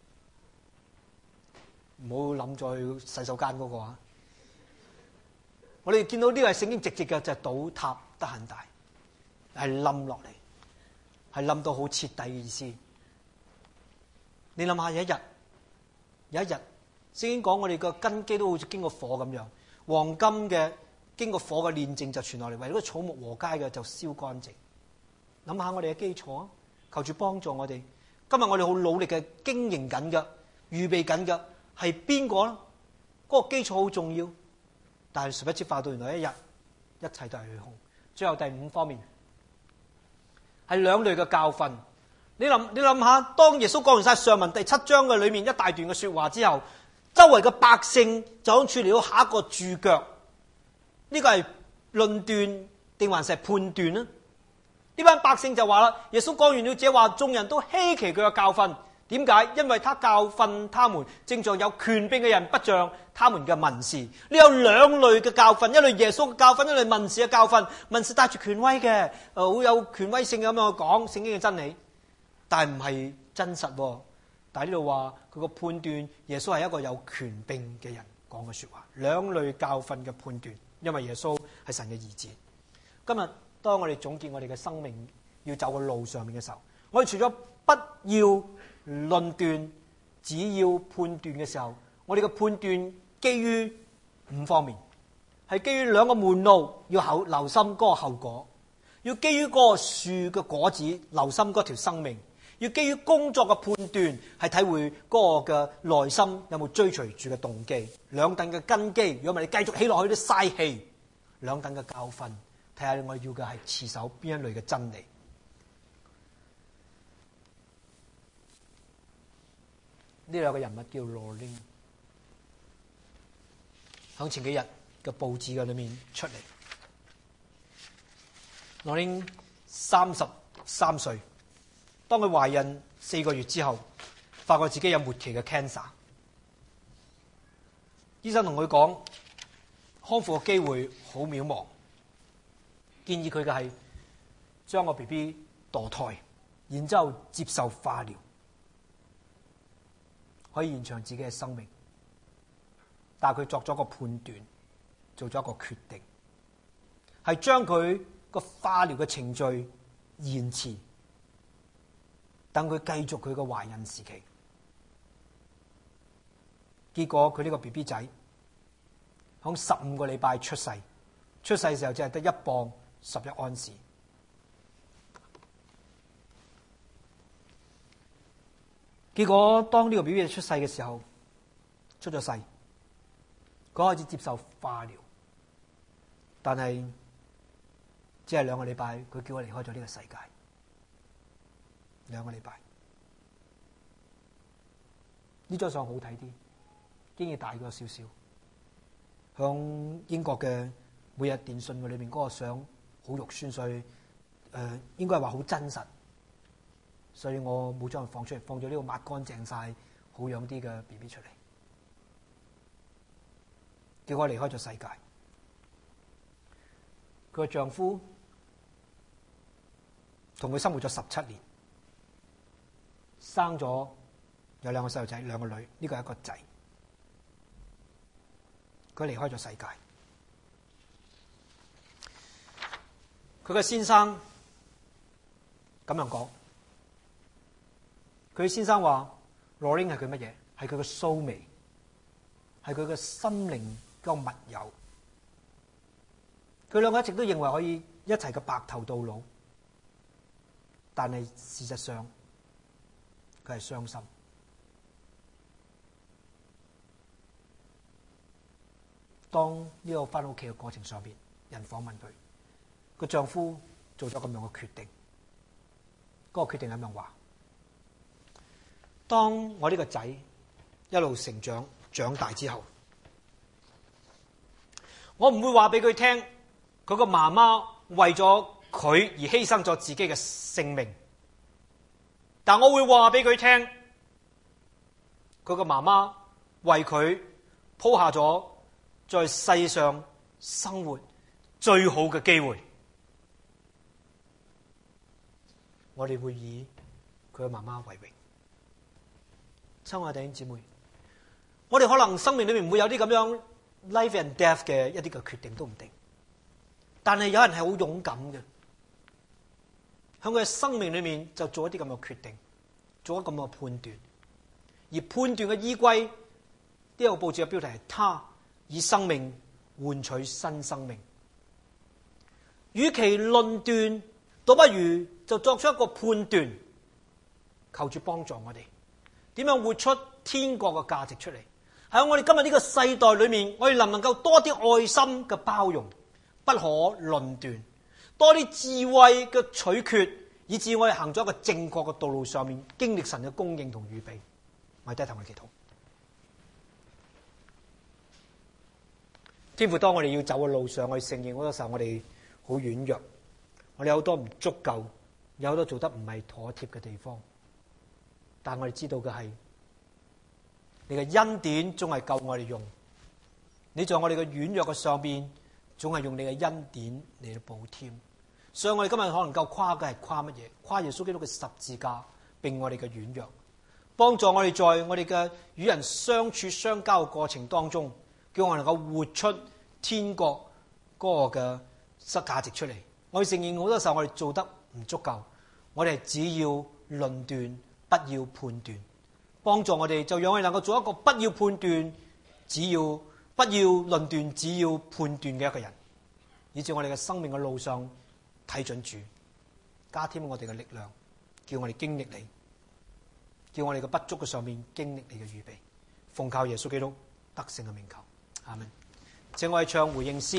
Speaker 3: 唔好諗再去洗手間嗰個啊！我哋見到呢個係聖經直接嘅，就係倒塌得很大，係冧落嚟，係冧到好徹底嘅意思。你諗下，有一日，聖經講我哋個根基都好似經過火咁樣，黃金嘅經過火嘅煉淨就傳落嚟，為咗草木禾秸嘅就燒乾淨。諗下我哋嘅基礎啊！求主幫助我哋。今日我哋好努力嘅經營緊嘅、預備緊嘅係邊個咧？嗰個基礎好重要，但係誰不知化到原來一日，一切都係虛空。最後第五方面係兩類嘅教訓。你諗下，當耶穌講完晒上文第7章嘅裏面一大段嘅說話之後，周圍嘅百姓就好處理到下一個注腳。呢個係論斷定還是係判斷呢？呢班百姓就話啦，耶穌講完了這話，眾人都稀奇佢嘅教訓。點解？因為他教訓他們，正像有權柄嘅人，不像他們嘅文士。你有兩類嘅教訓，一類耶穌嘅教訓，一類文士嘅教訓。文士帶住權威嘅，好有權威性咁樣去講聖經嘅真理，但係唔係真實。但係呢度話佢個判斷，耶穌係一個有權柄嘅人講嘅說話。兩類教訓嘅判斷，因為耶穌係神嘅兒子。今日當我哋總結我哋嘅生命要走嘅路上面嘅時候，我哋除咗不要論斷，只要判斷嘅時候，我哋嘅判斷基於5方面，係基於2個門路，要留心嗰個後果；要基於嗰個樹嘅果子，留心嗰條生命；要基於工作嘅判斷，係體會嗰個嘅內心有冇追隨住嘅動機。兩等嘅根基，如果唔係你繼續起落去都嘥氣。兩等嘅教訓，睇下我哋要嘅係持守邊一類嘅真理。呢兩個人物叫羅寧，響前幾日嘅報紙嘅裏面出嚟。羅寧33歲，當佢懷孕4個月之後，發覺自己有末期嘅 cancer。醫生同佢講，康復嘅機會好渺茫，建議佢嘅係將個 BB 墮胎，然之後接受化療，可以延長自己嘅生命。但係佢作咗個判斷，做咗一個決定，係將佢個化療嘅程序延遲，等佢繼續佢嘅懷孕時期。結果佢呢個 BB 仔響15個禮拜出世，出世嘅時候只係得1磅11安士。結果當呢個 BB 出世嘅時候，出咗世，佢開始接受化療，但係只係2個禮拜，佢叫我離開咗呢個世界。2個禮拜，呢張相好睇啲，經已大過少少。 響英國嘅每日電訊嘅裏面嗰個相好肉酸，所以應該係話好真實，所以我冇將佢放出嚟，放咗呢個抹乾淨晒好樣啲嘅 BB 出嚟，叫我離開咗世界。佢嘅丈夫同佢生活咗17年，生咗有2個細路仔，2個女，呢個係一個仔。佢離開咗世界。佢嘅先生咁樣講，佢先生話 Lorraine 係佢乜嘢？係佢嘅蘇眉，係佢嘅心靈嘅密友。佢兩個一直都認為可以一齊嘅白頭到老，但係事實上佢係傷心。當呢個返屋企嘅過程上邊，人訪問佢，個丈夫做咗咁樣嘅決定。嗰個決定係咁樣話：當我呢個仔一路成長長大之後，我唔會話俾佢聽，佢個媽媽為咗佢而犧牲咗自己嘅性命，但我會話俾佢聽，佢個媽媽為佢鋪下咗在世上生活最好嘅機會。我哋會以佢嘅媽媽為榮。親愛弟兄姊妹，我哋可能生命裏面唔會有啲咁樣 life and death 嘅一啲嘅決定都唔定，但係有人係好勇敢嘅，喺佢嘅生命裏面就做一啲咁嘅決定，做一咁嘅判斷，而判斷嘅依歸呢個報紙嘅標題係他以生命換取新生命。與其論斷，倒不如就作出一個判斷，求主幫助我哋點樣活出天國嘅價值出嚟。喺我哋今日呢個世代裏面，我哋能唔能夠多啲愛心嘅包容，不可論斷，多啲智慧嘅取決，以致我哋行咗一個正確嘅道路上面，經歷神嘅供應同預備。我哋低頭我哋祈禱。天父，當我哋要走嘅路上，我哋承認好多時候我哋好軟弱，我哋有好多唔足夠，有好多做得唔係妥貼嘅地方，但我哋知道嘅係你嘅恩典總係夠我哋用，你在我哋嘅軟弱嘅上邊總係用你嘅恩典嚟到補添。所以我哋今日可能夠誇嘅係誇乜嘢？誇耶穌基督嘅十字架，並我哋嘅軟弱，幫助我哋在我哋嘅與人相處相交嘅過程當中，叫我能夠活出天國嗰個嘅價值出嚟。我哋承認好多時候我哋做得唔足夠，我哋只要論斷，不要判斷。幫助我哋，就讓我哋能夠做一個不要判斷，不要論斷，只要判斷嘅一個人，以致我哋嘅生命嘅路上睇準主，加添我哋嘅力量，叫我哋經歷你，叫我哋嘅不足嘅上面經歷你嘅預備。奉靠耶穌基督得勝嘅名求，阿們。請我哋唱回應詩。